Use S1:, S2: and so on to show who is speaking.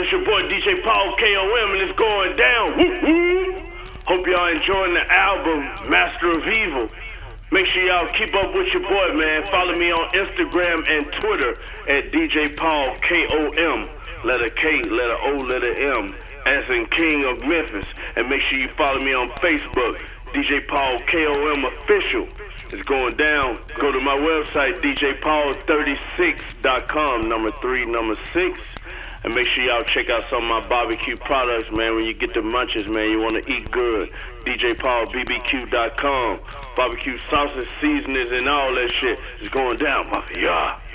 S1: It's your boy DJ Paul KOM, and it's going down. Woo-hoo. Hope y'all enjoying the album, Master of Evil. Make sure y'all keep up with your boy, man. Follow me on Instagram and Twitter at DJ Paul KOM. Letter K, letter O, letter M, as in King of Memphis. And make sure you follow me on Facebook, DJ Paul KOM Official. It's going down. Go to my website, djpaul36.com, number 3, number 6. And make sure y'all check out some of my barbecue products, man. When you get the munches, man, you want to eat good. djpaulbbq.com. Barbecue sauces, seasonings, and all that shit is going down, mafia.